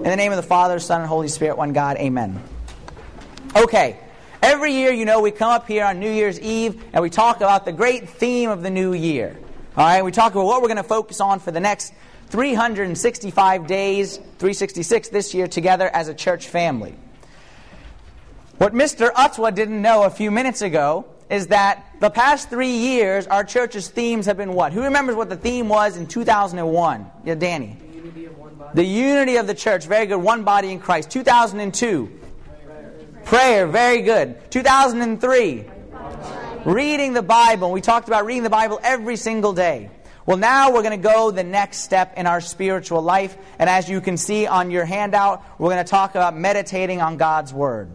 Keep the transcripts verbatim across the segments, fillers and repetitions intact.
In the name of the Father, Son, and Holy Spirit, one God, amen. Okay, every year, you know, we come up here on New Year's Eve and we talk about the great theme of the new year. All right, we talk about what we're going to focus on for the next three hundred sixty-five days, three hundred sixty-six this year, together as a church family. What Mister Utzwa didn't know a few minutes ago is that the past three years, our church's themes have been what? Who remembers what the theme was in two thousand one? Yeah, Danny. The unity of one body. The unity of the church. Very good. One body in Christ. two thousand two. Prayer. Prayer. Very good. two thousand three. Reading the Bible. We talked about reading the Bible every single day. Well, now we're going to go the next step in our spiritual life. And as you can see on your handout, we're going to talk about meditating on God's Word.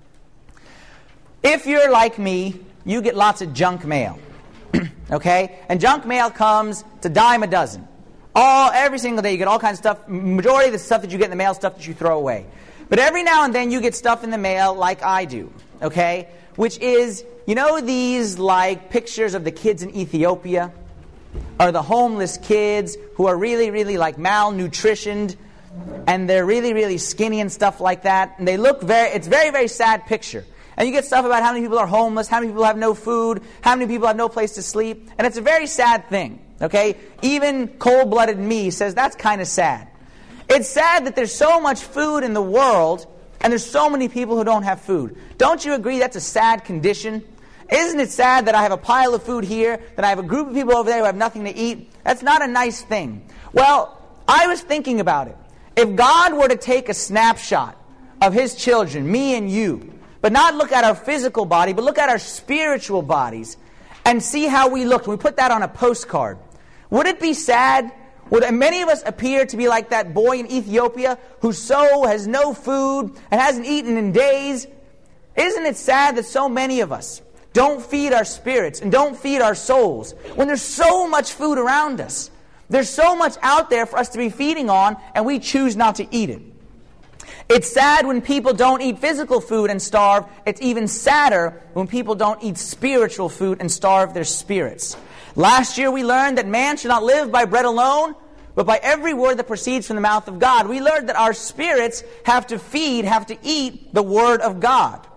If you're like me, you get lots of junk mail. Okay? And junk mail comes to dime a dozen. All every single day you get all kinds of stuff. Majority of the stuff that you get in the mail is stuff that you throw away. But every now and then you get stuff in the mail like I do. Okay? Which is, you know these like pictures of the kids in Ethiopia? Or the homeless kids who are really, really like malnutritioned. And they're really, really skinny and stuff like that. And they look very, it's a very, very sad picture. And you get stuff about how many people are homeless, how many people have no food, how many people have no place to sleep. And it's a very sad thing, okay? Even cold-blooded me says that's kind of sad. It's sad that there's so much food in the world, and there's so many people who don't have food. Don't you agree that's a sad condition? Isn't it sad that I have a pile of food here, that I have a group of people over there who have nothing to eat? That's not a nice thing. Well, I was thinking about it. If God were to take a snapshot of His children, me and you, but not look at our physical body, but look at our spiritual bodies and see how we looked. We put that on a postcard. Would it be sad? Would many of us appear to be like that boy in Ethiopia who so has no food and hasn't eaten in days? Isn't it sad that so many of us don't feed our spirits and don't feed our souls when there's so much food around us? There's so much out there for us to be feeding on, and we choose not to eat it. It's sad when people don't eat physical food and starve. It's even sadder when people don't eat spiritual food and starve their spirits. Last year we learned that man should not live by bread alone, but by every word that proceeds from the mouth of God. We learned that our spirits have to feed, have to eat the Word of God.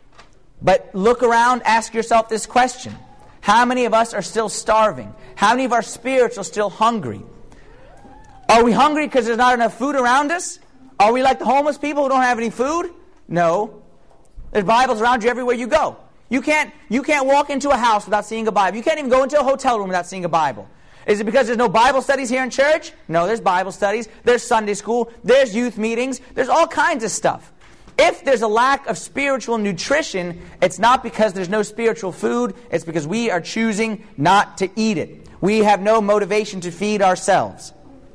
But look around, ask yourself this question. How many of us are still starving? How many of our spirits are still hungry? Are we hungry because there's not enough food around us? Are we like the homeless people who don't have any food? No. There's Bibles around you everywhere you go. You can't, you can't walk into a house without seeing a Bible. You can't even go into a hotel room without seeing a Bible. Is it because there's no Bible studies here in church? No, there's Bible studies. There's Sunday school. There's youth meetings. There's all kinds of stuff. If there's a lack of spiritual nutrition, it's not because there's no spiritual food. It's because we are choosing not to eat it. We have no motivation to feed ourselves.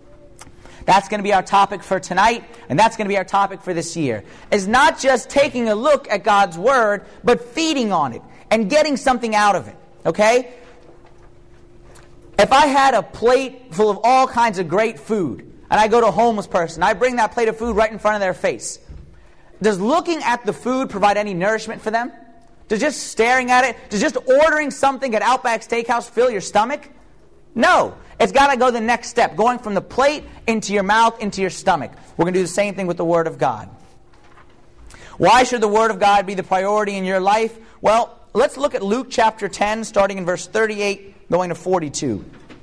That's going to be our topic for tonight, and that's going to be our topic for this year. Is not just taking a look at God's Word, but feeding on it and getting something out of it. Okay? If I had a plate full of all kinds of great food, and I go to a homeless person, I bring that plate of food right in front of their face, does looking at the food provide any nourishment for them? Does just staring at it, does just ordering something at Outback Steakhouse fill your stomach? No. It's got to go the next step, going from the plate into your mouth, into your stomach. We're going to do the same thing with the Word of God. Why should the Word of God be the priority in your life? Well, let's look at Luke chapter ten, starting in verse thirty-eight, going to forty-two.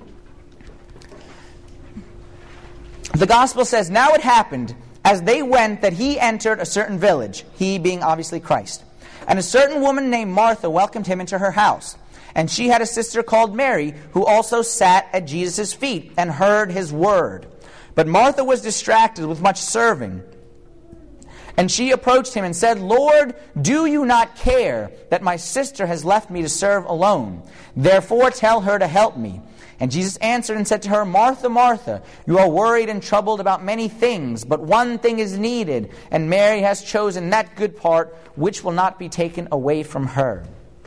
The Gospel says, "Now it happened, as they went, that he entered a certain village," he being obviously Christ. "And a certain woman named Martha welcomed him into her house. And she had a sister called Mary, who also sat at Jesus' feet and heard his word. But Martha was distracted with much serving. And she approached him and said, 'Lord, do you not care that my sister has left me to serve alone? Therefore tell her to help me.' And Jesus answered and said to her, 'Martha, Martha, you are worried and troubled about many things, but one thing is needed, and Mary has chosen that good part, which will not be taken away from her.'"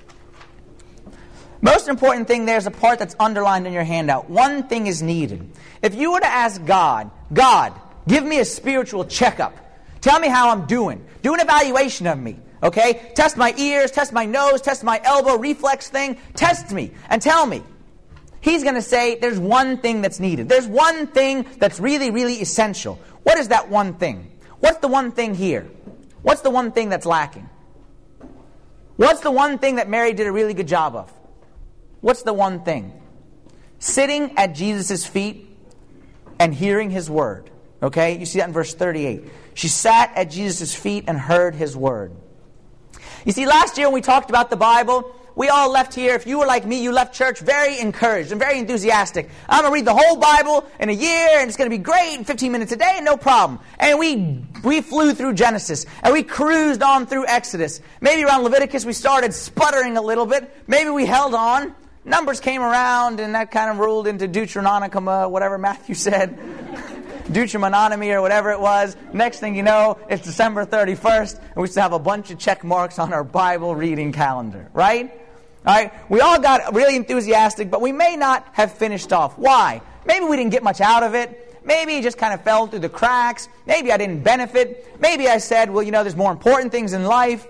Most important thing there is a part that's underlined in your handout. One thing is needed. If you were to ask God, "God, give me a spiritual checkup. Tell me how I'm doing. Do an evaluation of me. Okay? Test my ears, test my nose, test my elbow reflex thing. Test me and tell me." He's going to say there's one thing that's needed. There's one thing that's really, really essential. What is that one thing? What's the one thing here? What's the one thing that's lacking? What's the one thing that Mary did a really good job of? What's the one thing? Sitting at Jesus' feet and hearing His word. Okay? You see that in verse thirty-eight. She sat at Jesus' feet and heard His word. You see, last year when we talked about the Bible, we all left here, if you were like me, you left church very encouraged and very enthusiastic. I'm going to read the whole Bible in a year, and it's going to be great, in fifteen minutes a day, and no problem. And we we flew through Genesis, and we cruised on through Exodus. Maybe around Leviticus we started sputtering a little bit. Maybe we held on. Numbers came around, and that kind of ruled into Deuteronomicum, whatever Matthew said. Deuteronomy or whatever it was. Next thing you know, it's December thirty-first, and we still have a bunch of check marks on our Bible reading calendar, right? All right, we all got really enthusiastic, but we may not have finished off. Why? Maybe we didn't get much out of it. Maybe it just kind of fell through the cracks. Maybe I didn't benefit. Maybe I said, well, you know, there's more important things in life.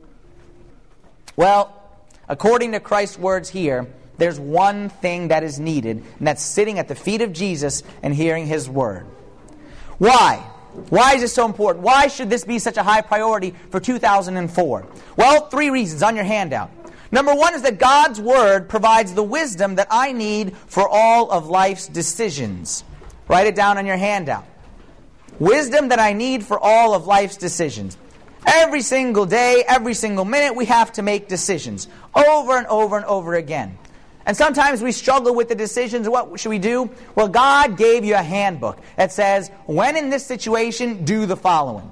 Well, according to Christ's words here, there's one thing that is needed, and that's sitting at the feet of Jesus and hearing His word. Why? Why is this so important? Why should this be such a high priority for two thousand four? Well, three reasons on your handout. Number one is that God's word provides the wisdom that I need for all of life's decisions. Write it down on your handout. Wisdom that I need for all of life's decisions. Every single day, every single minute, we have to make decisions over and over and over again. And sometimes we struggle with the decisions. What should we do? Well, God gave you a handbook that says, when in this situation, do the following.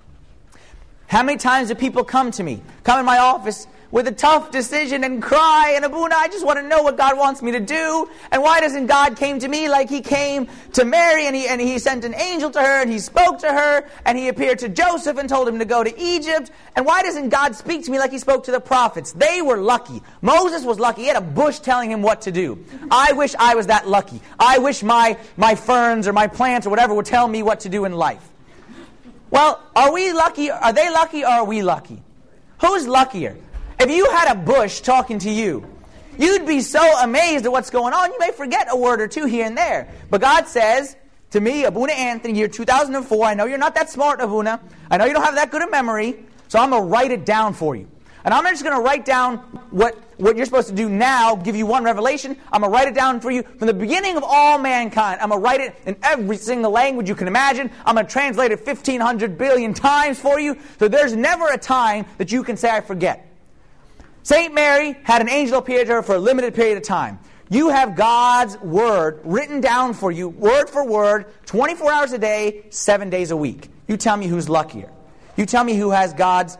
How many times do people come to me, come in my office with a tough decision and cry, and Abuna, I just want to know what God wants me to do. And why doesn't God came to me like He came to Mary, and he, and he sent an angel to her, and He spoke to her, and He appeared to Joseph and told him to go to Egypt? And why doesn't God speak to me like He spoke to the prophets? They were lucky. Moses was lucky. He had a bush telling him what to do. I wish I was that lucky. I wish my, my ferns or my plants or whatever would tell me what to do in life. Well, are we lucky? Are they lucky or are we lucky? Who's luckier? If you had a bush talking to you, you'd be so amazed at what's going on, you may forget a word or two here and there. But God says to me, Abuna Anthony, year two thousand four, I know you're not that smart, Abuna. I know you don't have that good a memory, so I'm going to write it down for you. And I'm just going to write down what, what you're supposed to do now, give you one revelation. I'm going to write it down for you from the beginning of all mankind. I'm going to write it in every single language you can imagine. I'm going to translate it fifteen hundred billion times for you, so there's never a time that you can say, I forget. Saint Mary had an angel appear to her for a limited period of time. You have God's word written down for you, word for word, twenty-four hours a day, seven days a week. You tell me who's luckier. You tell me who has God's,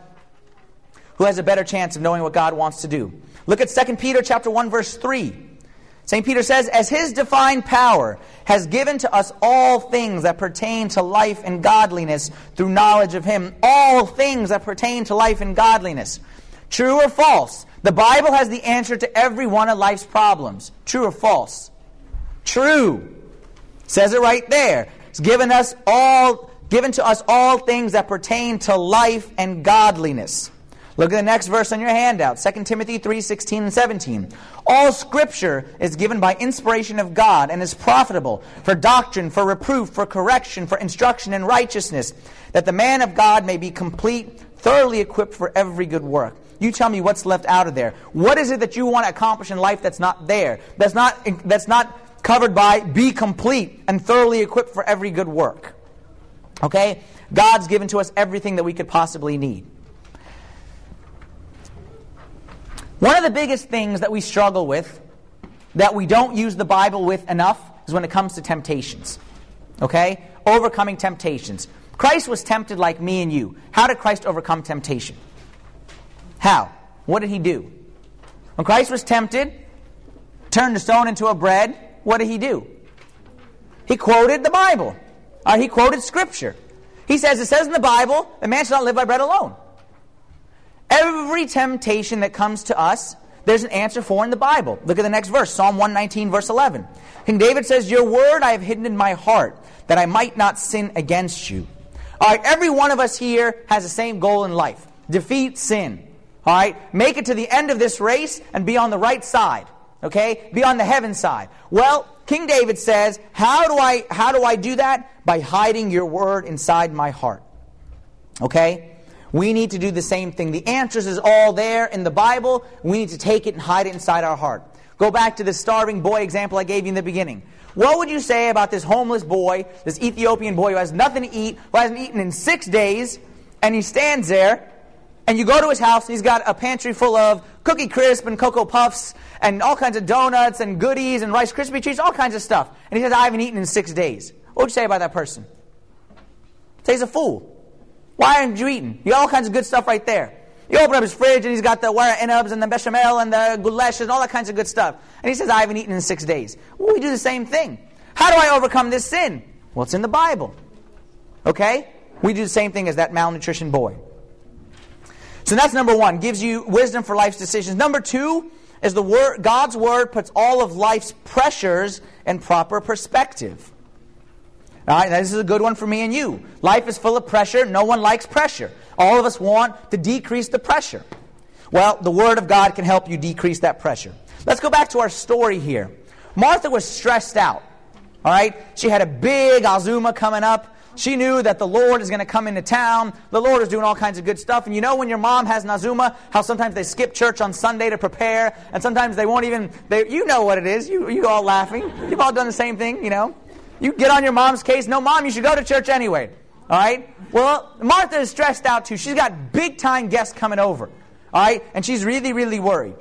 who has a better chance of knowing what God wants to do. Look at Second Peter chapter one, verse three. Saint Peter says, as His divine power has given to us all things that pertain to life and godliness through knowledge of Him. All things that pertain to life and godliness. True or false? The Bible has the answer to every one of life's problems. True or false? True. Says it right there. It's given us all, given to us all things that pertain to life and godliness. Look at the next verse on your handout, Second Timothy three, sixteen and seventeen. All Scripture is given by inspiration of God and is profitable for doctrine, for reproof, for correction, for instruction in righteousness, that the man of God may be complete, thoroughly equipped for every good work. You tell me what's left out of there. What is it that you want to accomplish in life that's not there? That's not, that's not covered by be complete and thoroughly equipped for every good work. Okay? God's given to us everything that we could possibly need. One of the biggest things that we struggle with, that we don't use the Bible with enough, is when it comes to temptations. Okay? Overcoming temptations. Christ was tempted like me and you. How did Christ overcome temptation? How? What did He do? When Christ was tempted, turned a stone into a bread, what did He do? He quoted the Bible. Or he quoted Scripture. He says, it says in the Bible, that man shall not live by bread alone. Every temptation that comes to us, there's an answer for in the Bible. Look at the next verse, Psalm one nineteen, verse eleven. King David says, your word I have hidden in my heart, that I might not sin against you. All right, every one of us here has the same goal in life. Defeat sin. All right, make it to the end of this race and be on the right side. Okay, be on the heaven side. Well, King David says, how do I how do I do that? By hiding your word inside my heart. Okay? We need to do the same thing. The answers is all there in the Bible. We need to take it and hide it inside our heart. Go back to the starving boy example I gave you in the beginning. What would you say about this homeless boy, this Ethiopian boy who has nothing to eat, who hasn't eaten in six days, and he stands there, and you go to his house, and he's got a pantry full of Cookie Crisp and Cocoa Puffs, and all kinds of donuts and goodies and Rice Krispie treats, all kinds of stuff. And he says, I haven't eaten in six days. What would you say about that person? Say he's a fool. Why aren't you eating? You got all kinds of good stuff right there. You open up his fridge and he's got the wara inabs and the bechamel and the goulash and all that kinds of good stuff. And he says, I haven't eaten in six days. Well, we do the same thing. How do I overcome this sin? Well, it's in the Bible. Okay? We do the same thing as that malnutrition boy. So that's number one. Gives you wisdom for life's decisions. Number two is the word, God's Word puts all of life's pressures in proper perspective. All right, this is a good one for me and you. Life is full of pressure. No one likes pressure. All of us want to decrease the pressure. Well, the Word of God can help you decrease that pressure. Let's go back to our story here. Martha was stressed out. All right, she had a big Azuma coming up. She knew that the Lord is going to come into town. The Lord is doing all kinds of good stuff. And you know when your mom has an Azuma, how sometimes they skip church on Sunday to prepare, and sometimes they won't even, they, you know what it is. You, you all laughing. You've all done the same thing, you know. You get on your mom's case. No, Mom, you should go to church anyway. All right? Well, Martha is stressed out too. She's got big-time guests coming over. All right? And she's really, really worried.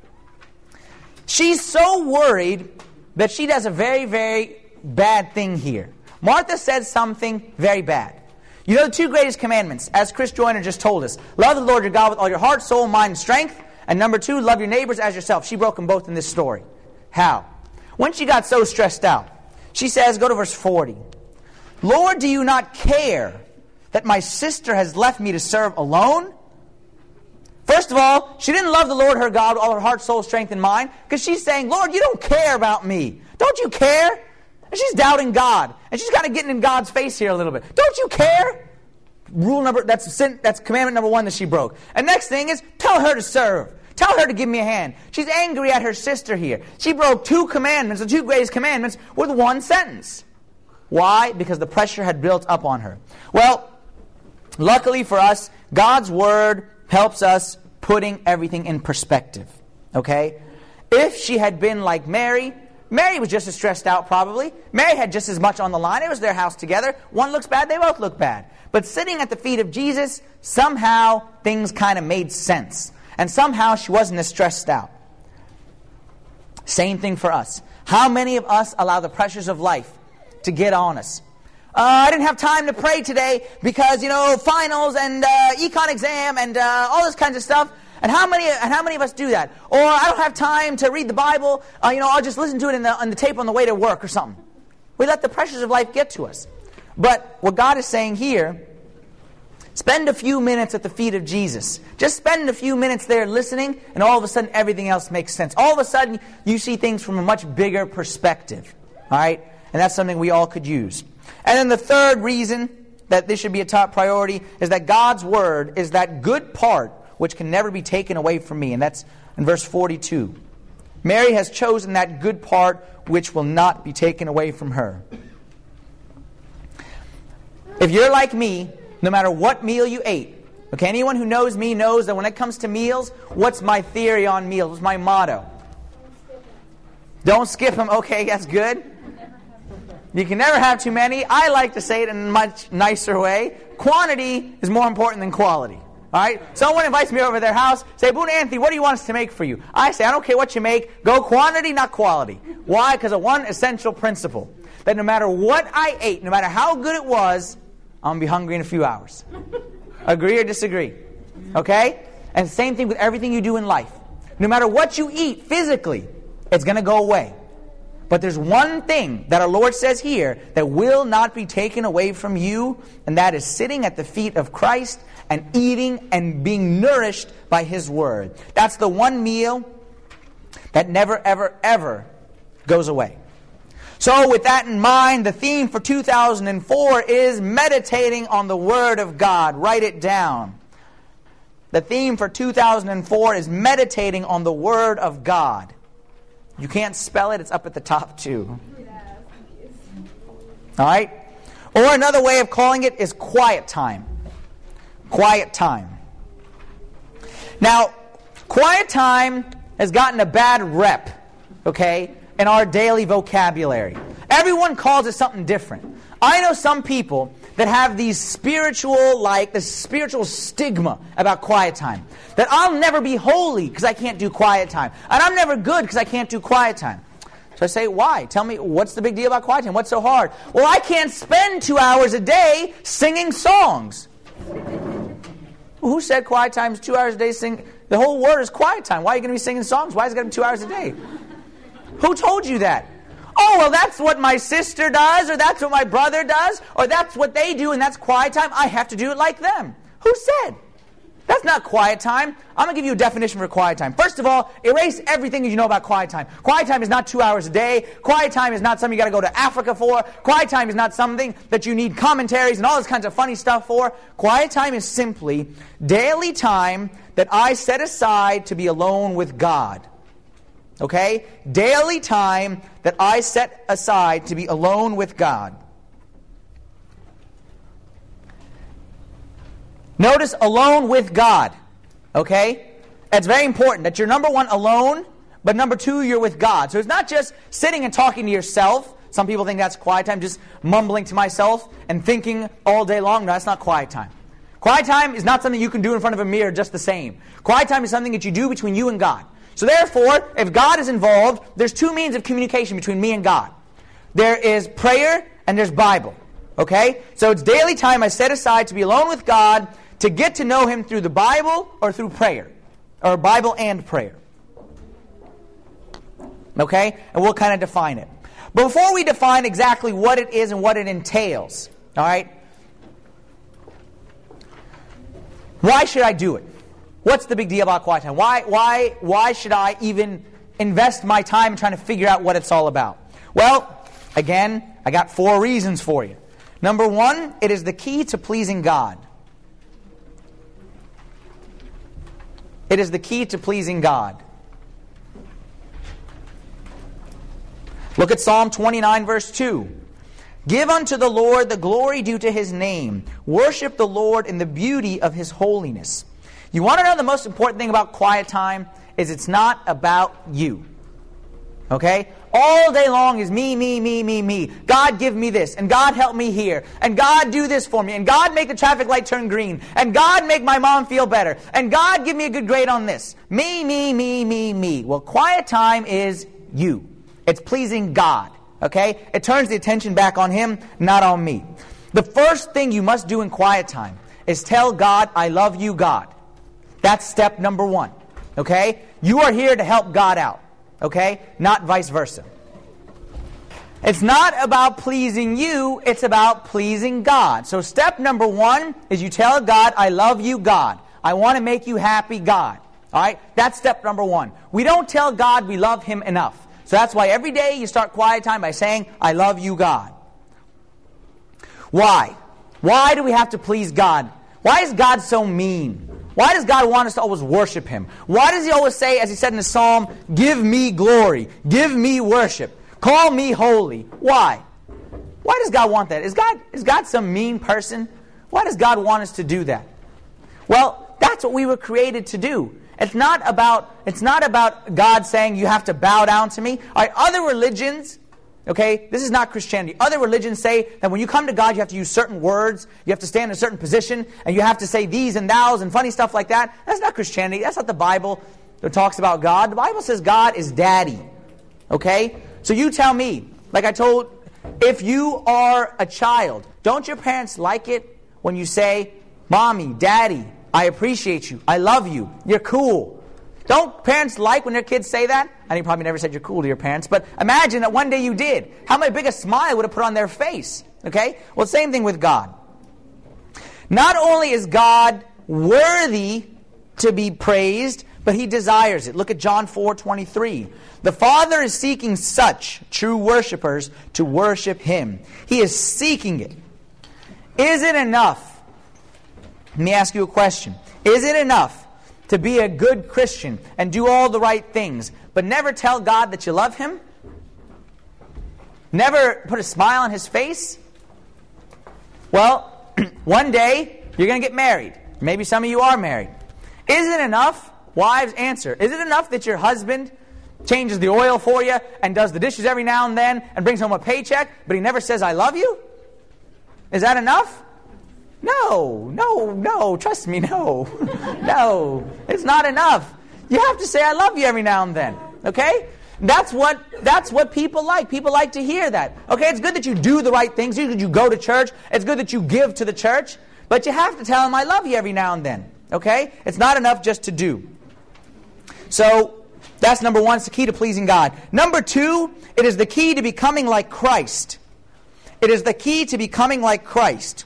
She's so worried that she does a very, very bad thing here. Martha says something very bad. You know the two greatest commandments, as Chris Joyner just told us. Love the Lord your God with all your heart, soul, mind, and strength. And number two, love your neighbors as yourself. She broke them both in this story. How? When she got so stressed out, she says, go to verse forty. Lord, do you not care that my sister has left me to serve alone? First of all, she didn't love the Lord her God with all her heart, soul, strength, and mind, because she's saying, Lord, you don't care about me. Don't you care? And she's doubting God. And she's kind of getting in God's face here a little bit. Don't you care? Rule number, that's sin, that's commandment number one that she broke. And next thing is, tell her to serve. Tell her to give me a hand. She's angry at her sister here. She broke two commandments, the two greatest commandments, with one sentence. Why? Because the pressure had built up on her. Well, luckily for us, God's Word helps us putting everything in perspective. Okay? If she had been like Mary, Mary was just as stressed out probably. Mary had just as much on the line. It was their house together. One looks bad, they both look bad. But sitting at the feet of Jesus, somehow things kind of made sense. And somehow she wasn't as stressed out. Same thing for us. How many of us allow the pressures of life to get on us? Uh, I didn't have time to pray today because, you know, finals and uh, econ exam and uh, all this kinds of stuff. And how many and how many of us do that? Or I don't have time to read the Bible. Uh, you know, I'll just listen to it in the, on the tape on the way to work or something. We let the pressures of life get to us. But what God is saying here, spend a few minutes at the feet of Jesus. Just spend a few minutes there listening, and all of a sudden everything else makes sense. All of a sudden you see things from a much bigger perspective. All right? And that's something we all could use. And then the third reason that this should be a top priority is that God's Word is that good part which can never be taken away from me. And that's in verse forty-two. Mary has chosen that good part which will not be taken away from her. If you're like me, no matter what meal you ate, okay, anyone who knows me knows that when it comes to meals, what's my theory on meals? What's my motto? Don't skip them. Okay, that's good. You can never have too many. I like to say it in a much nicer way. Quantity is more important than quality. All right? Someone invites me over to their house, say, Boone Anthony, what do you want us to make for you? I say, I don't care what you make. Go quantity, not quality. Why? Because of one essential principle. That no matter what I ate, no matter how good it was, I'm going to be hungry in a few hours. Agree or disagree? Okay? And same thing with everything you do in life. No matter what you eat physically, it's going to go away. But there's one thing that our Lord says here that will not be taken away from you, and that is sitting at the feet of Christ and eating and being nourished by His Word. That's the one meal that never, ever, ever goes away. So with that in mind, the theme for two thousand four is meditating on the Word of God. Write it down. The theme for two thousand four is meditating on the Word of God. You can't spell it, it's up at the top too. All right? Or another way of calling it is quiet time. quiet time. Now, quiet time has gotten a bad rep, okay, in our daily vocabulary. Everyone calls it something different. I know some people that have these spiritual, like, this spiritual stigma about quiet time. That I'll never be holy because I can't do quiet time. And I'm never good because I can't do quiet time. So I say, why? Tell me, what's the big deal about quiet time? What's so hard? Well, I can't spend two hours a day singing songs. Who said quiet time is two hours a day sing? The whole word is quiet time. Why are you going to be singing songs? Why is it going to be two hours a day? Who told you that? Oh, well, that's what my sister does, or that's what my brother does, or that's what they do, and that's quiet time. I have to do it like them. Who said? That's not quiet time. I'm going to give you a definition for quiet time. First of all, erase everything you know about quiet time. Quiet time is not two hours a day. Quiet time is not something you got to go to Africa for. Quiet time is not something that you need commentaries and all this kinds of funny stuff for. Quiet time is simply daily time that I set aside to be alone with God. Okay? Daily time that I set aside to be alone with God. Notice alone with God. Okay? It's very important that you're, number one, alone, but number two, you're with God. So it's not just sitting and talking to yourself. Some people think that's quiet time, just mumbling to myself and thinking all day long. No, that's not quiet time. Quiet time is not something you can do in front of a mirror just the same. Quiet time is something that you do between you and God. So therefore, if God is involved, there's two means of communication between me and God. There is prayer and there's Bible. Okay? So it's daily time I set aside to be alone with God, to get to know Him through the Bible or through prayer. Or Bible and prayer. Okay? And we'll kind of define it. But before we define exactly what it is and what it entails, all right? Why should I do it? What's the big deal about quiet time? Why, why, why should I even invest my time in trying to figure out what it's all about? Well, again, I got four reasons for you. Number one, it is the key to pleasing God. It is the key to pleasing God. Look at Psalm twenty-nine, verse two. Give unto the Lord the glory due to His name. Worship the Lord in the beauty of His holiness. You want to know the most important thing about quiet time? Is it's not about you. Okay? All day long is me, me, me, me, me. God give me this, and God help me here, and God do this for me, and God make the traffic light turn green, and God make my mom feel better, and God give me a good grade on this. Me, me, me, me, me. Well, quiet time is you. It's pleasing God. Okay? It turns the attention back on Him, not on me. The first thing you must do in quiet time is tell God, I love you, God. That's step number one. Okay? You are here to help God out. Okay? Not vice versa. It's not about pleasing you, it's about pleasing God. So step number one is you tell God, I love you, God. I want to make you happy, God. Alright? That's step number one. We don't tell God we love Him enough. So that's why every day you start quiet time by saying, I love you, God. Why? Why do we have to please God? Why is God so mean? Why does God want us to always worship Him? Why does He always say, as He said in the Psalm, give me glory, give me worship, call me holy? Why? Why does God want that? Is God, is God some mean person? Why does God want us to do that? Well, that's what we were created to do. It's not about, it's not about God saying you have to bow down to me. All right, other religions, okay, this is not Christianity. Other religions say that when you come to God, you have to use certain words, you have to stand in a certain position, and you have to say these and thous and funny stuff like that. That's not Christianity. That's not the Bible that talks about God. The Bible says God is daddy. Okay? So you tell me, like I told, if you are a child, don't your parents like it when you say, Mommy, Daddy, I appreciate you, I love you, you're cool? Don't parents like when their kids say that? I know you probably never said you're cool to your parents, but imagine that one day you did. How big a smile would have put on their face? Okay? Well, same thing with God. Not only is God worthy to be praised, but He desires it. Look at John four twenty-three. The Father is seeking such true worshipers to worship Him. He is seeking it. Is it enough? Let me ask you a question. Is it enough to be a good Christian and do all the right things, but never tell God that you love Him? Never put a smile on His face? Well, one day you're going to get married. Maybe some of you are married. Is it enough? Wives, answer. Is it enough that your husband changes the oil for you and does the dishes every now and then and brings home a paycheck, but he never says, I love you? Is that enough? No, no, no. Trust me, no. No, it's not enough. You have to say, I love you every now and then. Okay? That's what that's what people like. People like to hear that. Okay, it's good that you do the right things. It's good that you go to church. It's good that you give to the church. But you have to tell them, I love you every now and then. Okay? It's not enough just to do. So, that's number one. It's the key to pleasing God. Number two, it is the key to becoming like Christ. It is the key to becoming like Christ.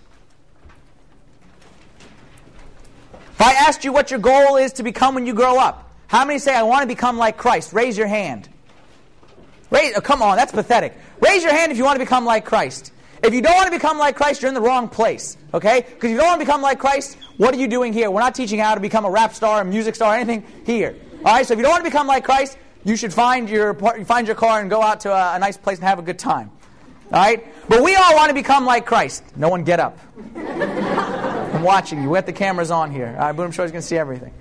If I asked you what your goal is to become when you grow up, how many say, I want to become like Christ? Raise your hand. Raise, oh, come on, that's pathetic. Raise your hand if you want to become like Christ. If you don't want to become like Christ, you're in the wrong place. Okay? Because if you don't want to become like Christ, what are you doing here? We're not teaching how to become a rap star, a music star, anything here. All right? So if you don't want to become like Christ, you should find your find your car and go out to a, a nice place and have a good time. All right? But we all want to become like Christ. No one get up. I'm watching you. We got the cameras on here. All right, Boom Show's going to see everything.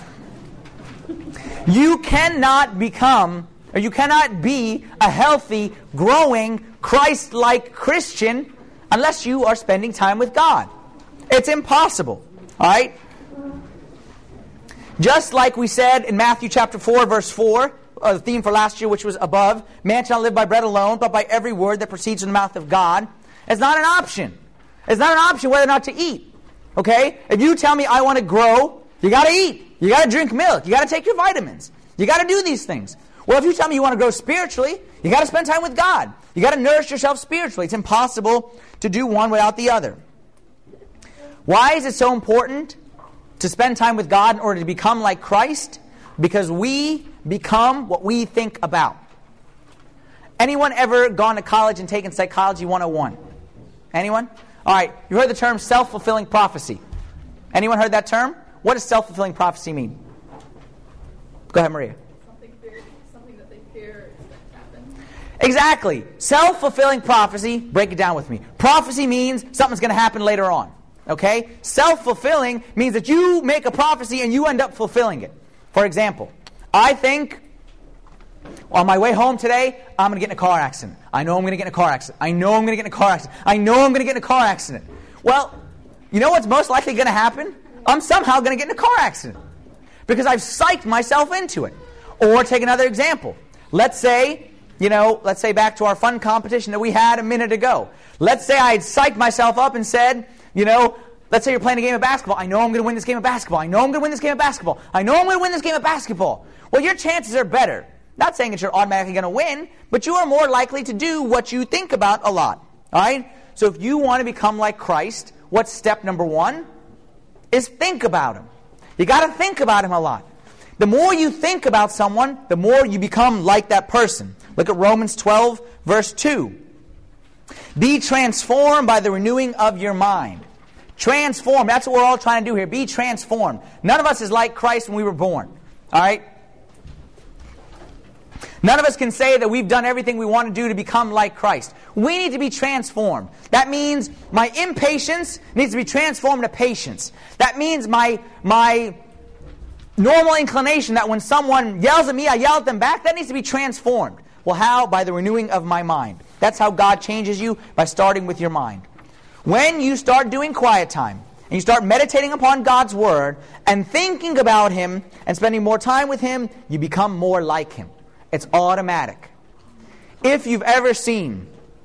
You cannot become, or you cannot be a healthy, growing, Christ-like Christian unless you are spending time with God. It's impossible. All right? Just like we said in Matthew chapter four, verse four, uh, the theme for last year, which was above, man shall not live by bread alone, but by every word that proceeds from the mouth of God. It's not an option. It's not an option whether or not to eat. Okay? If you tell me I want to grow, you got to eat. You got to drink milk. You got to take your vitamins. You got to do these things. Well, if you tell me you want to grow spiritually, you got to spend time with God. You got to nourish yourself spiritually. It's impossible to do one without the other. Why is it so important to spend time with God in order to become like Christ? Because we become what we think about. Anyone ever gone to college and taken Psychology one oh one? Anyone? All right, you heard the term self-fulfilling prophecy. Anyone heard that term? What does self-fulfilling prophecy mean? Go ahead, Maria. Something, fear, something that they fear is going to happen. Exactly. Self-fulfilling prophecy, break it down with me. Prophecy means something's going to happen later on. Okay? Self-fulfilling means that you make a prophecy and you end up fulfilling it. For example, I think on my way home today, I'm going to get in a car accident. I know I'm going to get in a car accident. I know I'm going to get in a car accident. I know I'm going to get in a car accident. Well, you know what's most likely going to happen? I'm somehow going to get in a car accident because I've psyched myself into it. Or take another example. Let's say, you know, let's say back to our fun competition that we had a minute ago. Let's say I had psyched myself up and said, you know, let's say you're playing a game of basketball. I know I'm going to win this game of basketball. I know I'm going to win this game of basketball. I know I'm going to win this game of basketball. Well, your chances are better. Not saying that you're automatically going to win, but you are more likely to do what you think about a lot. All right? So if you want to become like Christ, what's step number one? Is think about him. You got to think about him a lot. The more you think about someone, the more you become like that person. Look at Romans twelve, verse two. Be transformed by the renewing of your mind. Transform. That's what we're all trying to do here. Be transformed. None of us is like Christ when we were born. All right? None of us can say that we've done everything we want to do to become like Christ. We need to be transformed. That means my impatience needs to be transformed to patience. That means my my normal inclination that when someone yells at me, I yell at them back, that needs to be transformed. Well, how? By the renewing of my mind. That's how God changes you, by starting with your mind. When you start doing quiet time, and you start meditating upon God's Word, and thinking about Him, and spending more time with Him, you become more like Him. It's automatic. If you've ever seen,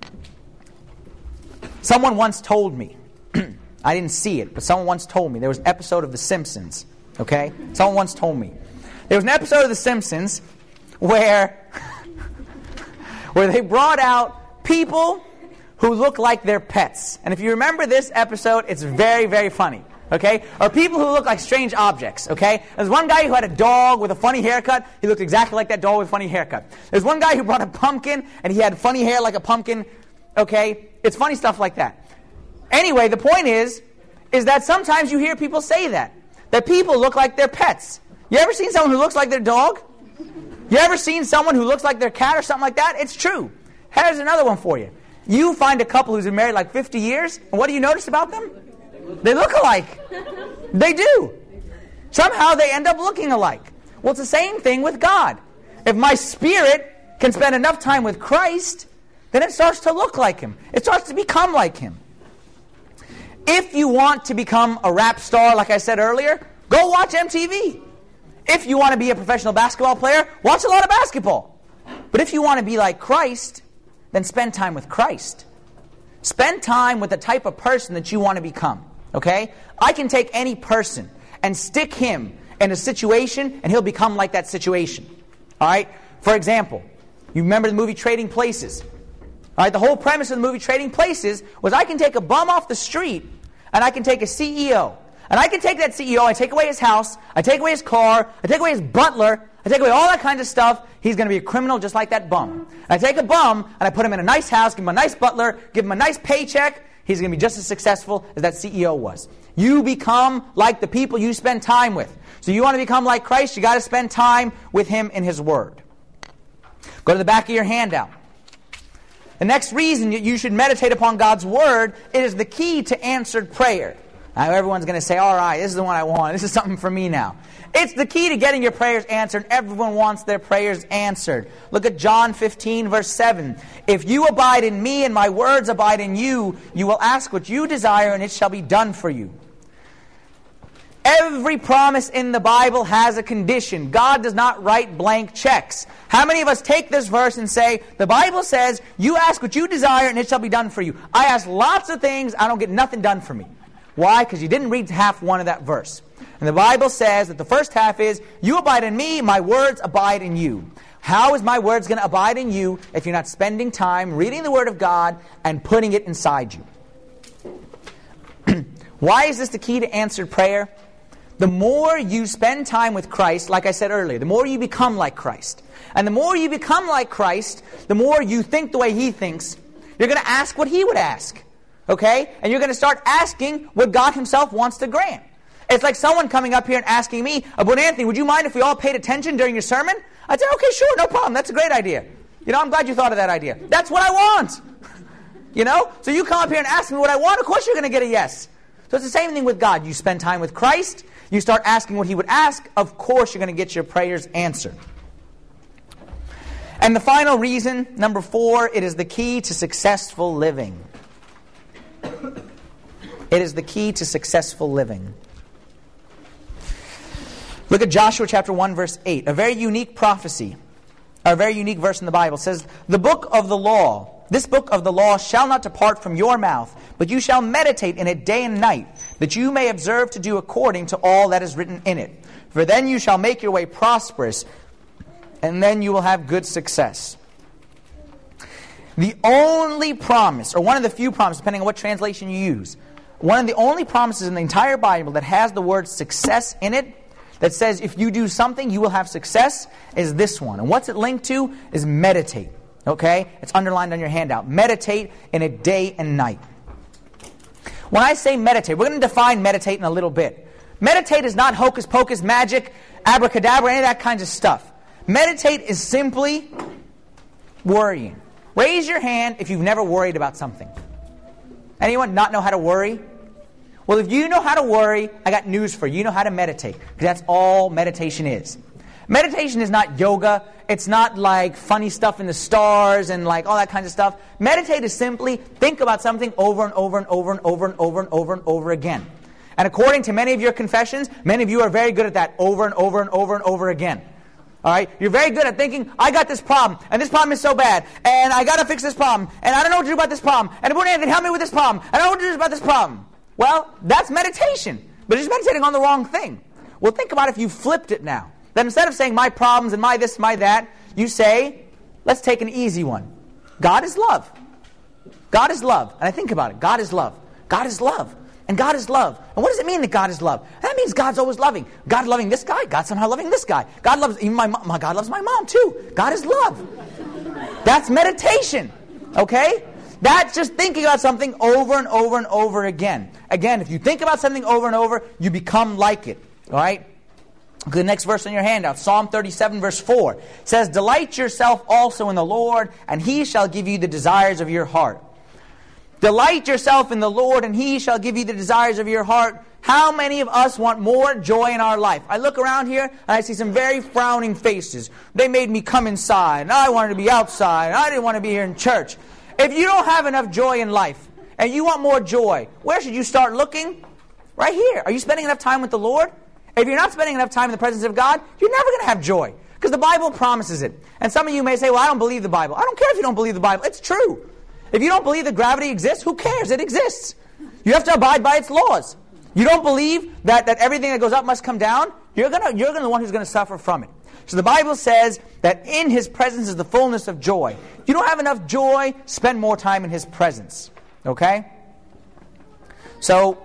someone once told me, I didn't see it, but someone once told me, there was an episode of The Simpsons, okay? Someone once told me. There was an episode of The Simpsons where, where they brought out people who look like their pets. And if you remember this episode, it's very, very funny. Okay? Or people who look like strange objects. Okay? There's one guy who had a dog with a funny haircut. He looked exactly like that dog with a funny haircut. There's one guy who brought a pumpkin and he had funny hair like a pumpkin. Okay? It's funny stuff like that. Anyway, the point is, is that sometimes you hear people say that. That people look like their pets. You ever seen someone who looks like their dog? You ever seen someone who looks like their cat or something like that? It's true. Here's another one for you. You find a couple who's been married like fifty years, and what do you notice about them? They look alike. They do. Somehow they end up looking alike. Well, it's the same thing with God. If my spirit can spend enough time with Christ, then it starts to look like Him. It starts to become like Him. If you want to become a rap star, like I said earlier, go watch M T V. If you want to be a professional basketball player, watch a lot of basketball. But if you want to be like Christ, then spend time with Christ. Spend time with the type of person that you want to become. Okay? I can take any person and stick him in a situation, and he'll become like that situation. All right? For example, you remember the movie Trading Places. All right? The whole premise of the movie Trading Places was I can take a bum off the street, and I can take a C E O. And I can take that C E O, I take away his house, I take away his car, I take away his butler, I take away all that kind of stuff. He's going to be a criminal just like that bum. And I take a bum, and I put him in a nice house, give him a nice butler, give him a nice paycheck. He's going to be just as successful as that C E O was. You become like the people you spend time with. So you want to become like Christ, you got to spend time with Him in His Word. Go to the back of your handout. The next reason you should meditate upon God's Word, it is the key to answered prayer. Now everyone's going to say, all right, this is the one I want. This is something for me now. It's the key to getting your prayers answered. Everyone wants their prayers answered. Look at John fifteen, verse seven. If you abide in me and my words abide in you, you will ask what you desire and it shall be done for you. Every promise in the Bible has a condition. God does not write blank checks. How many of us take this verse and say, the Bible says, you ask what you desire and it shall be done for you. I ask lots of things, I don't get nothing done for me. Why? Because you didn't read half one of that verse. And the Bible says that the first half is, you abide in me, my words abide in you. How is my words going to abide in you if you're not spending time reading the Word of God and putting it inside you? Why is this the key to answered prayer? The more you spend time with Christ, like I said earlier, the more you become like Christ. And the more you become like Christ, the more you think the way He thinks, you're going to ask what He would ask. Okay? And you're going to start asking what God Himself wants to grant. It's like someone coming up here and asking me, about Anthony, would you mind if we all paid attention during your sermon? I'd say, okay, sure, no problem. That's a great idea. You know, I'm glad you thought of that idea. That's what I want. You know? So you come up here and ask me what I want, of course you're going to get a yes. So it's the same thing with God. You spend time with Christ, you start asking what He would ask, of course you're going to get your prayers answered. And the final reason, number four, it is the key to successful living. It is the key to successful living. Look at Joshua chapter one, verse eight. A very unique prophecy, a very unique verse in the Bible. It says, the book of the law, this book of the law shall not depart from your mouth, but you shall meditate in it day and night, that you may observe to do according to all that is written in it. For then you shall make your way prosperous, and then you will have good success. The only promise, or one of the few promises, depending on what translation you use, one of the only promises in the entire Bible that has the word success in it, that says if you do something, you will have success, is this one. And what's it linked to? Is meditate. Okay? It's underlined on your handout. Meditate in it day and night. When I say meditate, we're going to define meditate in a little bit. Meditate is not hocus pocus, magic, abracadabra, any of that kinds of stuff. Meditate is simply worrying. Raise your hand if you've never worried about something. Anyone not know how to worry? Well, if you know how to worry, I got news for you. You know how to meditate. Because that's all meditation is. Meditation is not yoga. It's not like funny stuff in the stars and like all that kind of stuff. Meditate is simply think about something over and over and over and over and over and over and over again. And according to many of your confessions, many of you are very good at that over and over and over and over again. All right? You're very good at thinking, I got this problem, and this problem is so bad, and I got to fix this problem, and I don't know what to do about this problem, and Brother Anthony, help me with this problem, I don't know what to do about this problem. Well, that's meditation, but you're just meditating on the wrong thing. Well, think about if you flipped it now. Then instead of saying my problems and my this, my that, you say, let's take an easy one. God is love. God is love. And I think about it. God is love. God is love. And God is love. And what does it mean that God is love? That means God's always loving. God loving this guy. God somehow loving this guy. God loves even my mom. God loves my mom too. God is love. That's meditation. Okay? That's just thinking about something over and over and over again. Again, if you think about something over and over, you become like it. All right? The next verse on your handout, Psalm thirty-seven, verse four, says, delight yourself also in the Lord, and He shall give you the desires of your heart. Delight yourself in the Lord, and He shall give you the desires of your heart. How many of us want more joy in our life? I look around here, and I see some very frowning faces. They made me come inside, and I wanted to be outside, and I didn't want to be here in church. If you don't have enough joy in life, and you want more joy, where should you start looking? Right here. Are you spending enough time with the Lord? If you're not spending enough time in the presence of God, you're never going to have joy. Because the Bible promises it. And some of you may say, well, I don't believe the Bible. I don't care if you don't believe the Bible. It's true. If you don't believe that gravity exists, who cares? It exists. You have to abide by its laws. You don't believe that, that everything that goes up must come down, you're gonna you're gonna the one who's going to suffer from it. So the Bible says that in His presence is the fullness of joy. If you don't have enough joy, spend more time in His presence. Okay? So,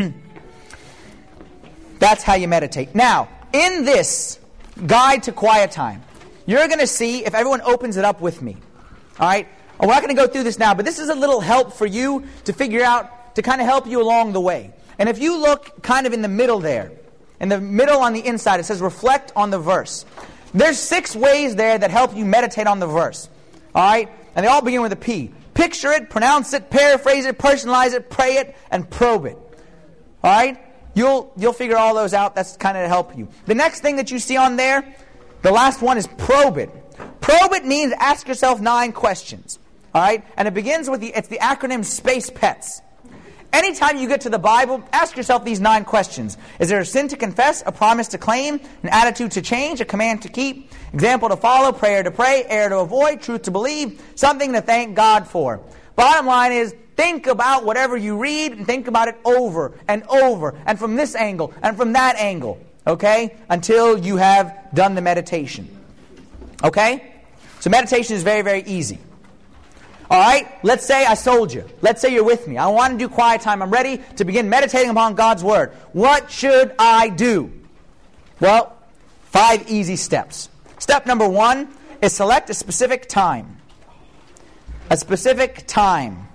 that's how you meditate. Now, in this guide to quiet time, you're going to see, if everyone opens it up with me, all right? We're not going to go through this now, but this is a little help for you to figure out, to kind of help you along the way. And if you look kind of in the middle there, in the middle on the inside, it says reflect on the verse. There's six ways there that help you meditate on the verse, all right? And they all begin with a P. Picture it, pronounce it, paraphrase it, personalize it, pray it, and probe it. All right? You'll you'll figure all those out. That's kind of to help you. The next thing that you see on there, the last one is probe it. Probe it means ask yourself nine questions. All right? And it begins with the, it's the acronym SPACE PETS. Anytime you get to the Bible, ask yourself these nine questions. Is there a sin to confess, a promise to claim, an attitude to change, a command to keep, example to follow, prayer to pray, error to avoid, truth to believe, something to thank God for? Bottom line is, think about whatever you read and think about it over and over and from this angle and from that angle, okay, until you have done the meditation. Okay? So meditation is very, very easy. All right, let's say I sold you. Let's say you're with me. I want to do quiet time. I'm ready to begin meditating upon God's Word. What should I do? Well, five easy steps. Step number one is select a specific time. A specific time.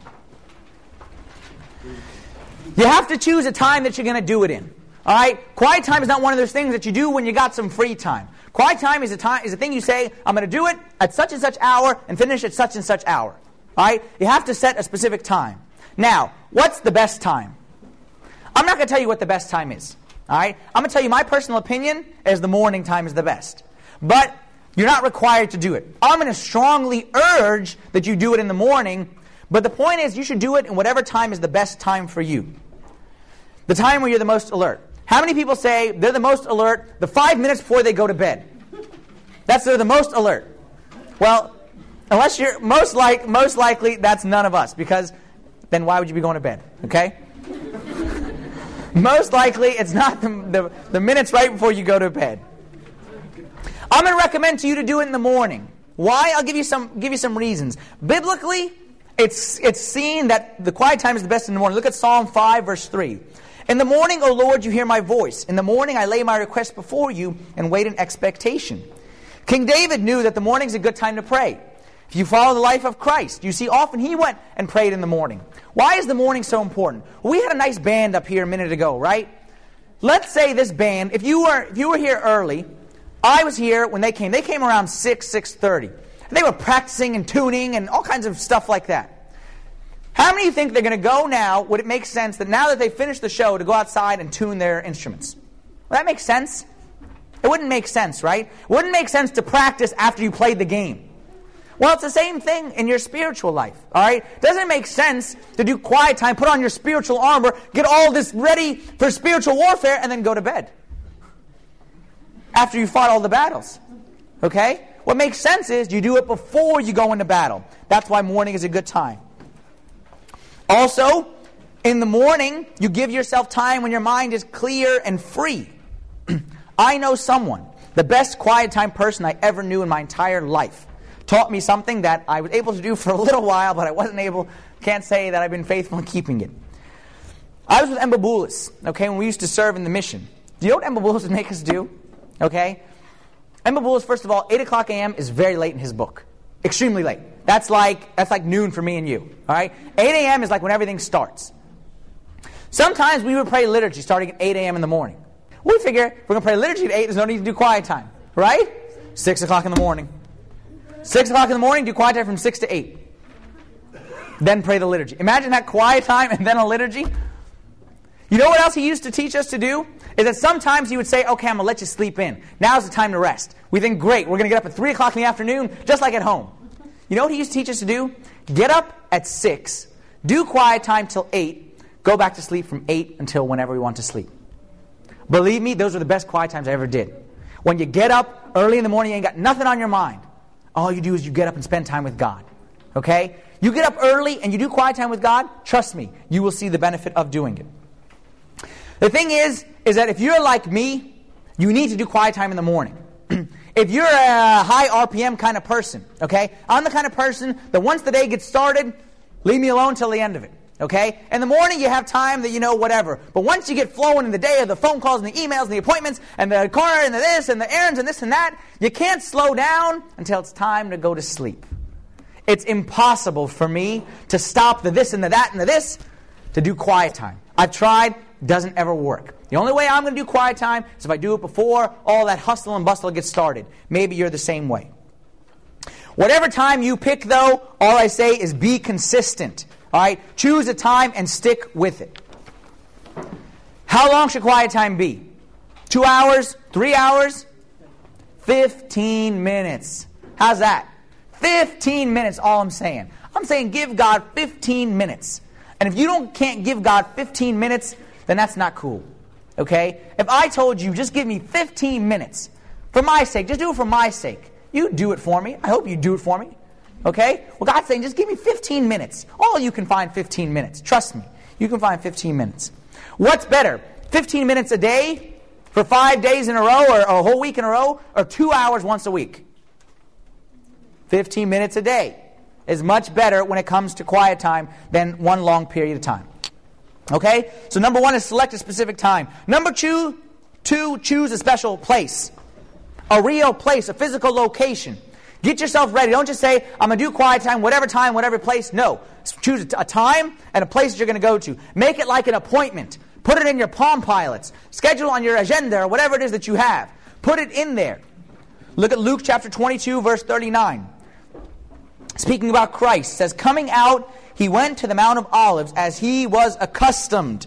You have to choose a time that you're going to do it in. All right? Quiet time is not one of those things that you do when you got some free time. Quiet time is a time is a thing you say, I'm going to do it at such and such hour and finish at such and such hour. All right? You have to set a specific time. Now, what's the best time? I'm not going to tell you what the best time is. All right? I'm going to tell you my personal opinion is the morning time is the best. But you're not required to do it. I'm going to strongly urge that you do it in the morning, but the point is you should do it in whatever time is the best time for you. The time where you're the most alert. How many people say they're the most alert the five minutes before they go to bed? That's they're the most alert. Well, unless you're most like most likely that's none of us, because then why would you be going to bed? Okay? Most likely it's not the, the, the minutes right before you go to bed. I'm going to recommend to you to do it in the morning. Why? I'll give you some give you some reasons. Biblically, it's it's seen that the quiet time is the best in the morning. Look at Psalm five, verse three. In the morning, O Lord, you hear my voice. In the morning, I lay my request before you and wait in expectation. King David knew that the morning's a good time to pray. If you follow the life of Christ, you see often he went and prayed in the morning. Why is the morning so important? Well, we had a nice band up here a minute ago, right? Let's say this band, if you were if you were here early, I was here when they came. They came around six, six thirty. And they were practicing and tuning and all kinds of stuff like that. How many of you think they're going to go now, would it make sense that now that they finished the show to go outside and tune their instruments? Well, that makes sense. It wouldn't make sense, right? It wouldn't make sense to practice after you played the game. Well, it's the same thing in your spiritual life, all right? Doesn't it make sense to do quiet time, put on your spiritual armor, get all this ready for spiritual warfare, and then go to bed? After you fought all the battles, okay? What makes sense is you do it before you go into battle. That's why morning is a good time. Also, in the morning, you give yourself time when your mind is clear and free. I know someone, the best quiet time person I ever knew in my entire life, taught me something that I was able to do for a little while, but I wasn't able, can't say that I've been faithful in keeping it. I was with Embabulis, okay, when we used to serve in the mission. Do you know what Embabulis would make us do? Okay? Embabulis, first of all, eight o'clock a.m. is very late in his book. Extremely late. That's like that's like noon for me and you. All right? eight a.m. is like when everything starts. Sometimes we would pray liturgy starting at eight a.m. in the morning. We figure if we're going to pray liturgy at eight, there's no need to do quiet time. Right? six o'clock in the morning. six o'clock in the morning, do quiet time from six to eight. then pray the liturgy. Imagine that quiet time and then a liturgy. You know what else he used to teach us to do? Is that sometimes he would say, okay, I'm going to let you sleep in. Now's the time to rest. We think, great, we're going to get up at three o'clock in the afternoon, just like at home. You know what he used to teach us to do? Get up at six, do quiet time till eight, go back to sleep from eight until whenever we want to sleep. Believe me, those are the best quiet times I ever did. When you get up early in the morning, you ain't got nothing on your mind. All you do is you get up and spend time with God. Okay? You get up early and you do quiet time with God, trust me, you will see the benefit of doing it. The thing is, is that if you're like me, you need to do quiet time in the morning. If you're a high R P M kind of person, okay, I'm the kind of person that once the day gets started, leave me alone till the end of it, okay? In the morning, you have time that, you know, whatever. But once you get flowing in the day of the phone calls and the emails and the appointments and the car and the this and the errands and this and that, you can't slow down until it's time to go to sleep. It's impossible for me to stop the this and the that and the this to do quiet time. I've tried, doesn't ever work. The only way I'm going to do quiet time is if I do it before all that hustle and bustle gets started. Maybe you're the same way. Whatever time you pick, though, all I say is be consistent. All right? Choose a time and stick with it. How long should quiet time be? Two hours? Three hours? Fifteen minutes. How's that? Fifteen minutes, all I'm saying. I'm saying give God fifteen minutes. And if you don't can't give God fifteen minutes, then that's not cool. Okay? If I told you, just give me fifteen minutes, for my sake, just do it for my sake. You do it for me. I hope you do it for me. Okay? Well, God's saying, just give me fifteen minutes. All you can find fifteen minutes. Trust me. You can find fifteen minutes. What's better? fifteen minutes a day for five days in a row or a whole week in a row, or two hours once a week? fifteen minutes a day is much better when it comes to quiet time than one long period of time. Okay? So number one is select a specific time. Number two, two, choose a special place. A real place, a physical location. Get yourself ready. Don't just say, I'm going to do quiet time, whatever time, whatever place. No. Choose a time and a place that you're going to go to. Make it like an appointment. Put it in your Palm Pilots. Schedule on your agenda or whatever it is that you have. Put it in there. Look at Luke chapter twenty-two, verse thirty-nine. Speaking about Christ, says, coming out, he went to the Mount of Olives as he was accustomed.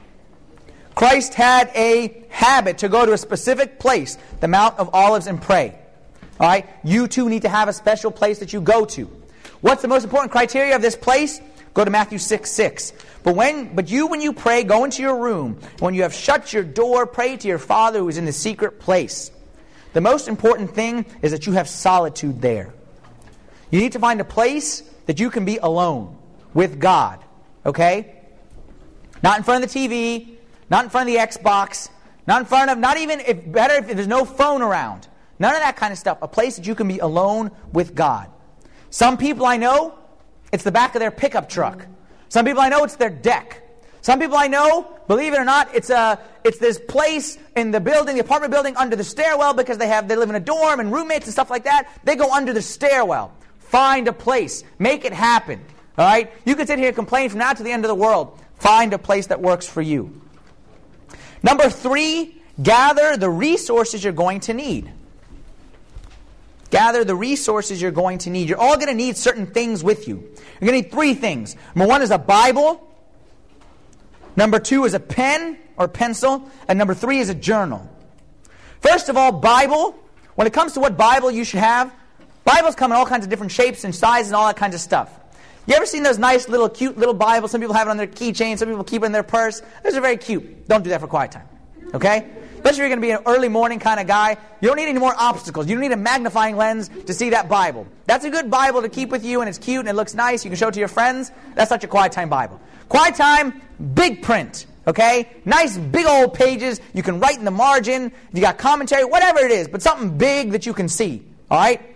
Christ had a habit to go to a specific place, the Mount of Olives, and pray. All right? You too need to have a special place that you go to. What's the most important criteria of this place? Go to Matthew six six. But when, but you, when you pray, go into your room. When you have shut your door, pray to your Father who is in the secret place. The most important thing is that you have solitude there. You need to find a place that you can be alone with God. Okay? Not in front of the T V, not in front of the Xbox, not in front of, not even, if better if there's no phone around. None of that kind of stuff. A place that you can be alone with God. Some people I know, it's the back of their pickup truck. Some people I know, it's their deck. Some people I know, believe it or not, it's a it's this place in the building, the apartment building, under the stairwell, because they have they live in a dorm and roommates and stuff like that. They go under the stairwell. Find a place. Make it happen. All right? You can sit here and complain from now to the end of the world. Find a place that works for you. Number three, gather the resources you're going to need. Gather the resources you're going to need. You're all going to need certain things with you. You're going to need three things. Number one is a Bible. Number two is a pen or pencil. And number three is a journal. First of all, Bible. When it comes to what Bible you should have, Bibles come in all kinds of different shapes and sizes and all that kinds of stuff. You ever seen those nice little cute little Bibles? Some people have it on their keychain. Some people keep it in their purse. Those are very cute. Don't do that for quiet time. Okay? Especially if you're going to be an early morning kind of guy. You don't need any more obstacles. You don't need a magnifying lens to see that Bible. That's a good Bible to keep with you, and it's cute and it looks nice. You can show it to your friends. That's not your quiet time Bible. Quiet time, big print. Okay? Nice big old pages. You can write in the margin. If you got commentary, whatever it is. But something big that you can see. Alright?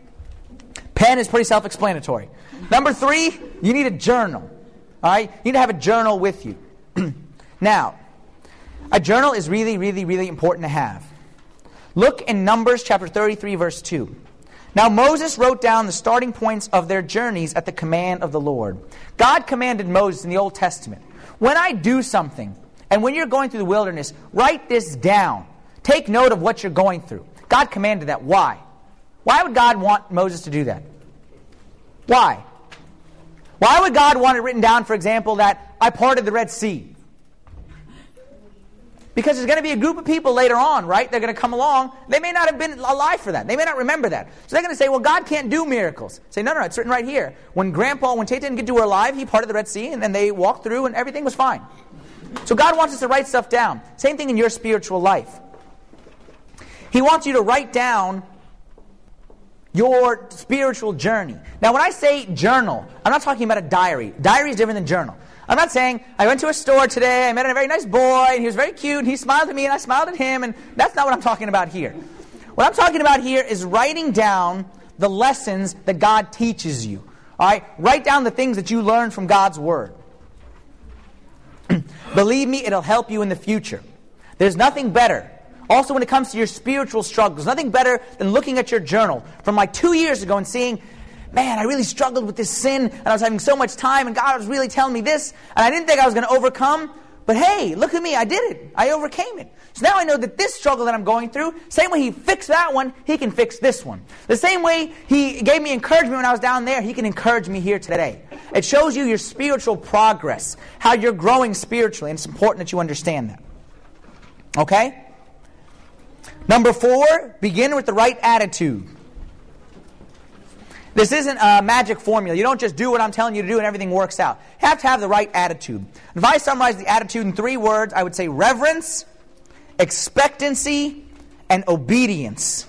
Pen is pretty self-explanatory. Number three, you need a journal. All right? You need to have a journal with you. Now, a journal is really, really, really important to have. Look in Numbers chapter thirty-three, verse two. Now Moses wrote down the starting points of their journeys at the command of the Lord. God commanded Moses in the Old Testament, when I do something, and when you're going through the wilderness, write this down. Take note of what you're going through. God commanded that. Why? Why would God want Moses to do that? Why? Why would God want it written down, for example, that I parted the Red Sea? Because there's going to be a group of people later on, right? They're going to come along. They may not have been alive for that. They may not remember that. So they're going to say, well, God can't do miracles. Say, no, no, no, it's written right here. When Grandpa, when Tate didn't get to her alive, he parted the Red Sea, and then they walked through, and everything was fine. So God wants us to write stuff down. Same thing in your spiritual life. He wants you to write down your spiritual journey. Now, when I say journal, I'm not talking about a diary. Diary is different than journal. I'm not saying, I went to a store today, I met a very nice boy, and he was very cute, and he smiled at me, and I smiled at him, and that's not what I'm talking about here. What I'm talking about here is writing down the lessons that God teaches you. All right? Write down the things that you learn from God's Word. Believe me, it'll help you in the future. There's nothing better. Also, when it comes to your spiritual struggles, nothing better than looking at your journal from like two years ago and seeing, man, I really struggled with this sin, and I was having so much time, and God was really telling me this, and I didn't think I was going to overcome, but hey, look at me, I did it. I overcame it. So now I know that this struggle that I'm going through, same way He fixed that one, He can fix this one. The same way He gave me encouragement when I was down there, He can encourage me here today. It shows you your spiritual progress, how you're growing spiritually, and it's important that you understand that. Okay? Number four, begin with the right attitude. This isn't a magic formula. You don't just do what I'm telling you to do and everything works out. You have to have the right attitude. If I summarize the attitude in three words, I would say reverence, expectancy, and obedience.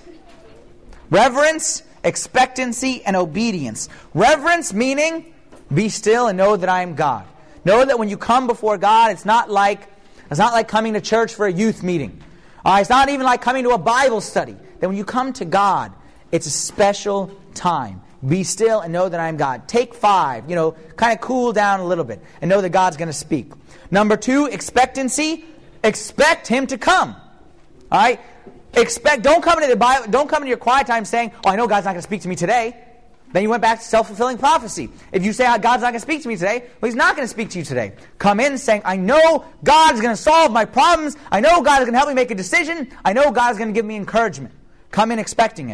Reverence, expectancy, and obedience. Reverence meaning, be still and know that I am God. Know that when you come before God, it's not like it's not like coming to church for a youth meeting. Uh, it's not even like coming to a Bible study. That when you come to God, it's a special time. Be still and know that I am God. Take five, you know, kind of cool down a little bit and know that God's going to speak. Number two, expectancy. Expect Him to come. All right? Expect. Don't come into the Bible. Don't come into your quiet time saying, "Oh, I know God's not going to speak to me today." Then you went back to self-fulfilling prophecy. If you say, oh, God's not going to speak to me today, well, He's not going to speak to you today. Come in saying, I know God's going to solve my problems. I know God is going to help me make a decision. I know God's going to give me encouragement. Come in expecting it.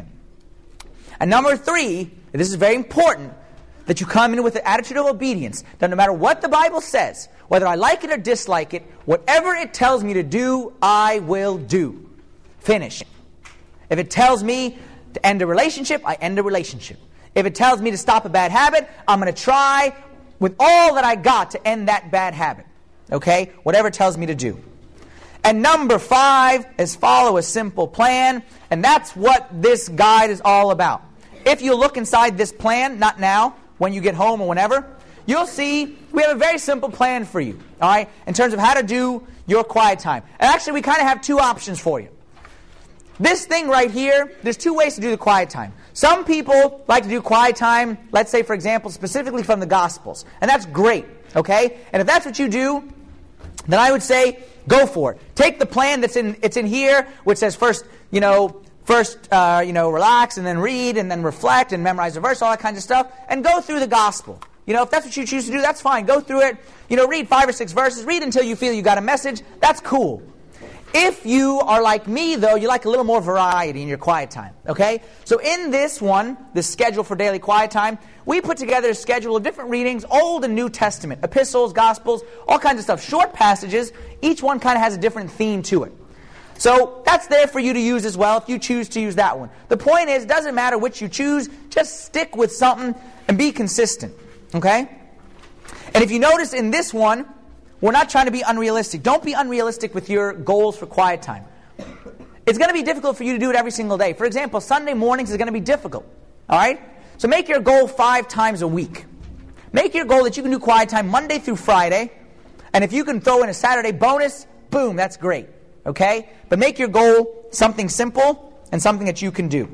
And number three, and this is very important, that you come in with an attitude of obedience. That no matter what the Bible says, whether I like it or dislike it, whatever it tells me to do, I will do. Finish. If it tells me to end a relationship, I end a relationship. If it tells me to stop a bad habit, I'm going to try with all that I got to end that bad habit. Okay? Whatever it tells me to do. And number five is follow a simple plan. And that's what this guide is all about. If you look inside this plan, not now, when you get home or whenever, you'll see we have a very simple plan for you. All right? In terms of how to do your quiet time. And actually, we kind of have two options for you. This thing right here, there's two ways to do the quiet time. Some people like to do quiet time, let's say, for example, specifically from the Gospels. And that's great, okay? And if that's what you do, then I would say, go for it. Take the plan that's in it's in here, which says first, you know, first, uh, you know, relax, and then read, and then reflect, and memorize a verse, all that kind of stuff, and go through the Gospel. You know, if that's what you choose to do, that's fine. Go through it. You know, read five or six verses. Read until you feel you got a message. That's cool. If you are like me, though, you like a little more variety in your quiet time, okay? So in this one, this schedule for daily quiet time, we put together a schedule of different readings, Old and New Testament, epistles, Gospels, all kinds of stuff, short passages. Each one kind of has a different theme to it. So that's there for you to use as well if you choose to use that one. The point is, it doesn't matter which you choose, just stick with something and be consistent, okay? And if you notice in this one, we're not trying to be unrealistic. Don't be unrealistic with your goals for quiet time. It's going to be difficult for you to do it every single day. For example, Sunday mornings is going to be difficult. All right? So make your goal five times a week. Make your goal that you can do quiet time Monday through Friday. And if you can throw in a Saturday bonus, boom, that's great. Okay? But make your goal something simple and something that you can do.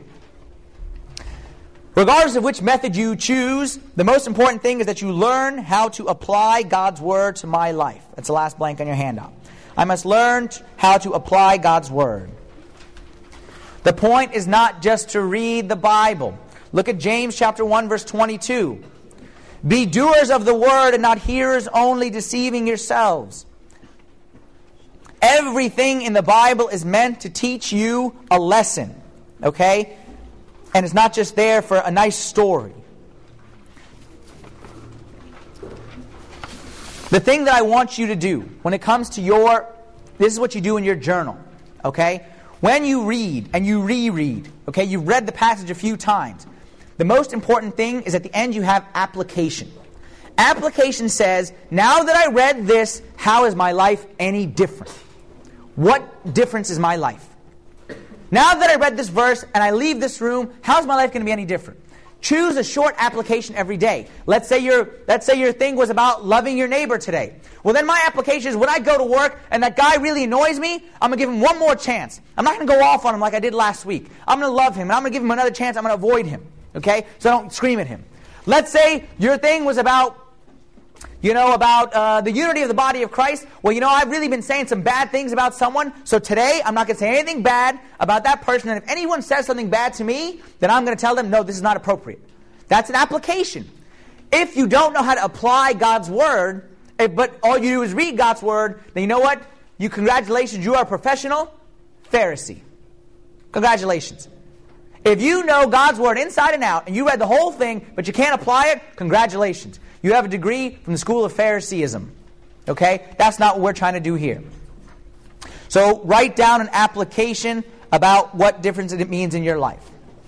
Regardless of which method you choose, the most important thing is that you learn how to apply God's Word to my life. That's the last blank on your handout. I must learn how to apply God's Word. The point is not just to read the Bible. Look at James chapter one, verse twenty-two. Be doers of the Word and not hearers only, deceiving yourselves. Everything in the Bible is meant to teach you a lesson. Okay? And it's not just there for a nice story. The thing that I want you to do when it comes to your, this is what you do in your journal, okay? When you read and you reread, okay, you've read the passage a few times. The most important thing is at the end you have application. Application says, now that I read this, how is my life any different? What difference is my life? Now that I read this verse and I leave this room, how's my life going to be any different? Choose a short application every day. Let's say your let's say your thing was about loving your neighbor today. Well, then my application is when I go to work and that guy really annoys me, I'm going to give him one more chance. I'm not going to go off on him like I did last week. I'm going to love him and I'm going to give him another chance. I'm going to avoid him. Okay? So I don't scream at him. Let's say your thing was about You know, about uh, the unity of the body of Christ. Well, you know, I've really been saying some bad things about someone, so today I'm not going to say anything bad about that person. And if anyone says something bad to me, then I'm going to tell them, no, this is not appropriate. That's an application. If you don't know how to apply God's Word, if, but all you do is read God's Word, then you know what? You, congratulations, you are a professional Pharisee. Congratulations. If you know God's Word inside and out, and you read the whole thing, but you can't apply it, congratulations. You have a degree from the school of Phariseeism. Okay? That's not what we're trying to do here. So write down an application about what difference it means in your life.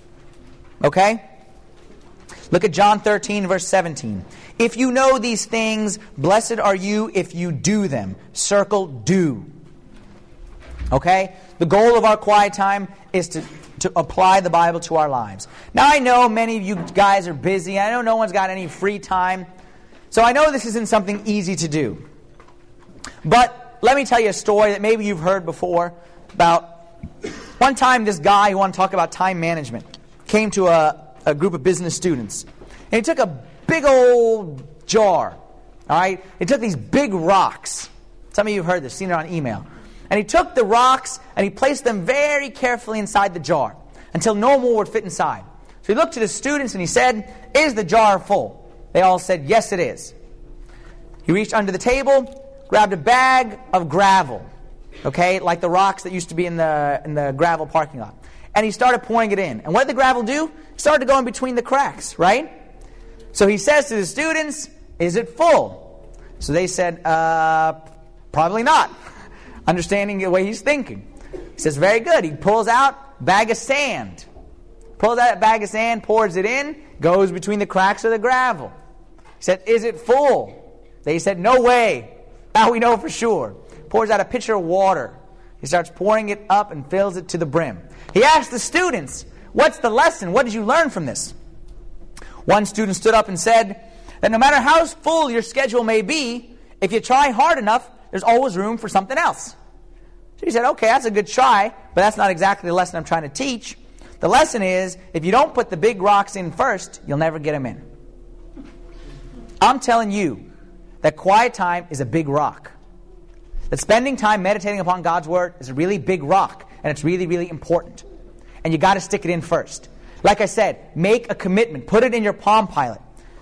Okay? Look at John thirteen, verse seventeen. If you know these things, blessed are you if you do them. Circle do. Okay? The goal of our quiet time is to to apply the Bible to our lives. Now I know many of you guys are busy. I know no one's got any free time. So I know this isn't something easy to do. But let me tell you a story that maybe you've heard before about one time this guy who wanted to talk about time management came to a, a group of business students. And he took a big old jar. All right? He took these big rocks. Some of you have heard this, seen it on email. And he took the rocks and he placed them very carefully inside the jar until no more would fit inside. So he looked to the students and he said, "Is the jar full?" They all said, "Yes, it is." He reached under the table, grabbed a bag of gravel, okay, like the rocks that used to be in the in the gravel parking lot. And he started pouring it in. And what did the gravel do? It started to go in between the cracks, right? So he says to the students, "Is it full?" So they said, uh, probably not. Understanding the way he's thinking. He says, "Very good." He pulls out a bag of sand. Pulls out a bag of sand, pours it in, goes between the cracks of the gravel. He said, "Is it full?" They said, "No way. Now we know for sure." Pours out a pitcher of water. He starts pouring it up and fills it to the brim. He asked the students, "What's the lesson? What did you learn from this?" One student stood up and said that no matter how full your schedule may be, if you try hard enough, there's always room for something else. So he said, "Okay, that's a good try, but that's not exactly the lesson I'm trying to teach. The lesson is, if you don't put the big rocks in first, you'll never get them in." I'm telling you that quiet time is a big rock. That spending time meditating upon God's Word is a really big rock, and it's really, really important. And you got to stick it in first. Like I said, make a commitment. Put it in your Palm Pilot.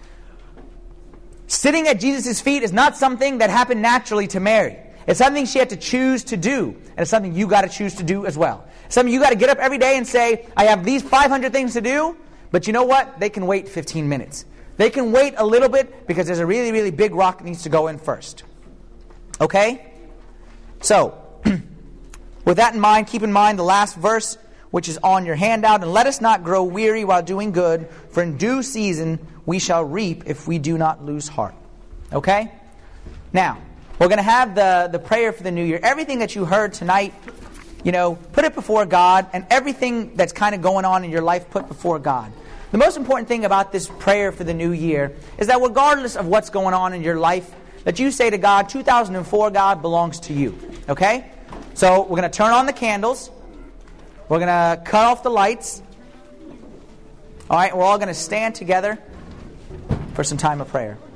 Sitting at Jesus' feet is not something that happened naturally to Mary. It's something she had to choose to do. And it's something you got to choose to do as well. It's something you got to get up every day and say, "I have these five hundred things to do." But you know what? They can wait fifteen minutes. They can wait a little bit because there's a really, really big rock that needs to go in first. Okay? So, with that in mind, keep in mind the last verse, which is on your handout. "And let us not grow weary while doing good, for in due season we shall reap if we do not lose heart." Okay? Now, we're going to have the, the prayer for the new year. Everything that you heard tonight, you know, put it before God, and everything that's kind of going on in your life, put before God. The most important thing about this prayer for the new year is that regardless of what's going on in your life, that you say to God, two thousand four, God, belongs to you. Okay? So we're going to turn on the candles. We're going to cut off the lights. All right? We're all going to stand together for some time of prayer.